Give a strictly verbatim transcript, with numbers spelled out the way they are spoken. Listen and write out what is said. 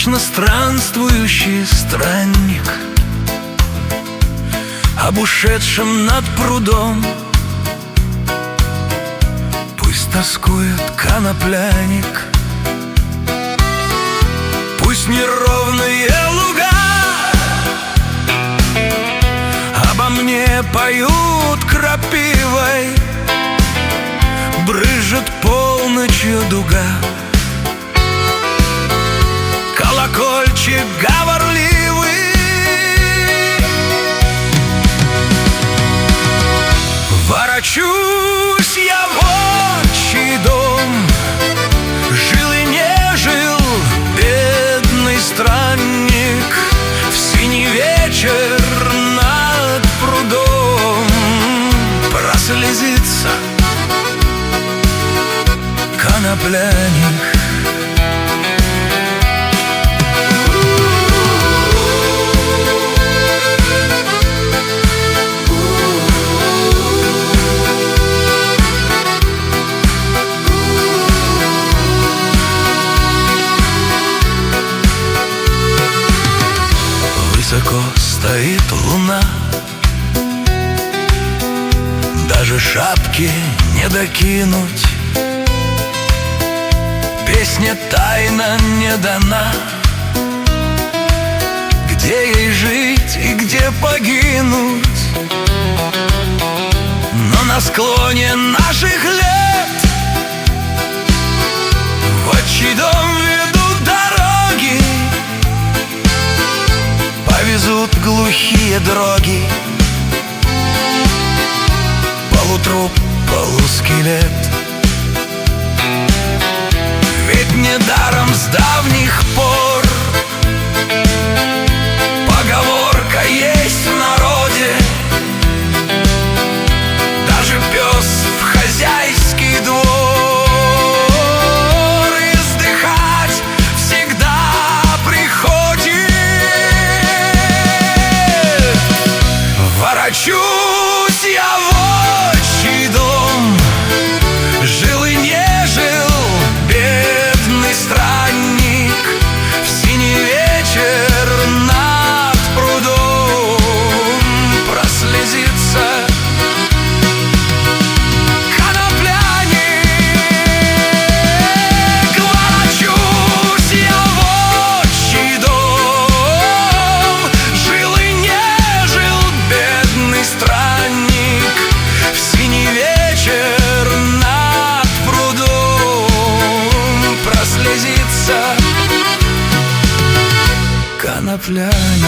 Вечно странствующий странник, об ушедшем над прудом пусть тоскует конопляник. Пусть неровные луга обо мне поют крапивой, брызжет полночью дуга, колокольчик говорливый. Ворочусь я в отчий дом, жил и не жил бедный странник, в синий вечер над прудом прослезится конопляник. Высоко стоит луна, даже шапки не докинуть. Песня тайна не дана, где ей жить и где погинуть. Но на склоне наших лет в отчий дом ведут дороги, повезут глухие дроги. Полутруп, полускелет, ведь недаром с давних пор поговорка есть в народе: даже пес в хозяйский двор издыхать всегда приходит. Ворочусь я в отчий дом, жил и не жил бедный странник, в синий вечер над прудом прослезится конопляник. Ворочусь я в отчий дом, жил и не жил бедный странник, в синий вечер над прудом прослезится конопляник.